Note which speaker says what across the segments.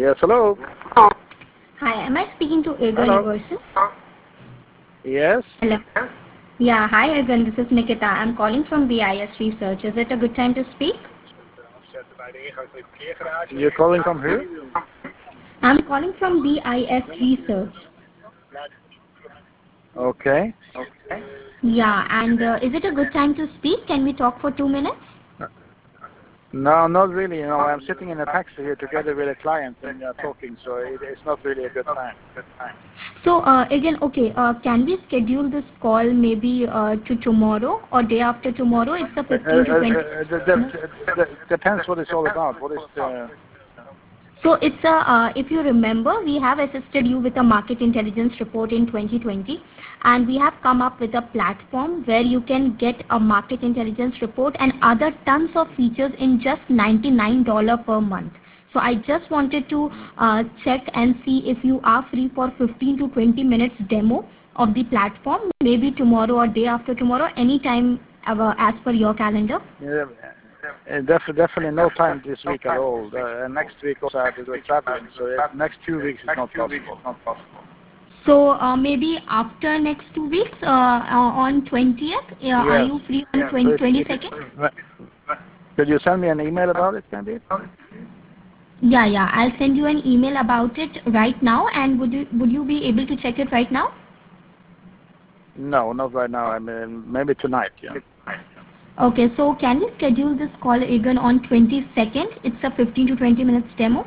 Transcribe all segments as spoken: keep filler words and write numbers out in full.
Speaker 1: Yes, hello.
Speaker 2: Hi, am I speaking to Egan
Speaker 1: Hello.
Speaker 2: Everson?
Speaker 1: Yes.
Speaker 2: Hello. Yeah, hi Egan, this is Nikita. I'm calling from B I S Research. Is it a good time to speak?
Speaker 1: You're calling from who?
Speaker 2: I'm calling from B I S Research.
Speaker 1: Okay.
Speaker 2: Yeah, and uh, is it a good time to speak? Can we talk for two minutes?
Speaker 1: No, not really. You know, I'm sitting in a taxi here together with a client and we are talking, so it, it's not really a good time.
Speaker 2: So uh, again, okay, uh, can we schedule this call maybe uh, to tomorrow or day after tomorrow? It's a
Speaker 1: Uh, uh,
Speaker 2: fifteen to twenty.
Speaker 1: uh, uh, de- de- depends what it's all about. What is the...
Speaker 2: So it's a, uh, if you remember, we have assisted you with a market intelligence report in twenty twenty, and we have come up with a platform where you can get a market intelligence report and other tons of features in just ninety-nine dollars per month. So I just wanted to uh, check and see if you are free for fifteen to twenty minutes demo of the platform, maybe tomorrow or day after tomorrow, anytime uh, as per your calendar.
Speaker 1: Yeah, uh, def- definitely no time this week at all. Uh, and next week also I have to go traveling, so uh, next two weeks is not possible.
Speaker 2: So uh, maybe after next two weeks, uh, uh, on twentieth, uh, are
Speaker 1: Yes.
Speaker 2: you free on
Speaker 1: So
Speaker 2: twenty,
Speaker 1: if, if
Speaker 2: twenty-second?
Speaker 1: could you send me an email about it, maybe?
Speaker 2: Yeah, yeah. I'll send you an email about it right now. And would you would you be able to check it right now?
Speaker 1: No, not right now. I mean, maybe tonight. Yeah.
Speaker 2: Okay. So can we schedule this call again on twenty-second? It's a fifteen to twenty minutes demo.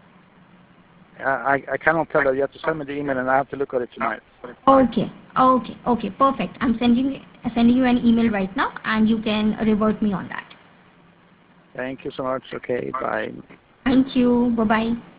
Speaker 1: I I cannot tell her. You have to send me the email, and I have to look at it tonight.
Speaker 2: Okay. Okay. Okay. Perfect. I'm sending sending you an email right now, and you can revert me on that.
Speaker 1: Thank you so much. Okay, bye.
Speaker 2: Thank you. Bye bye.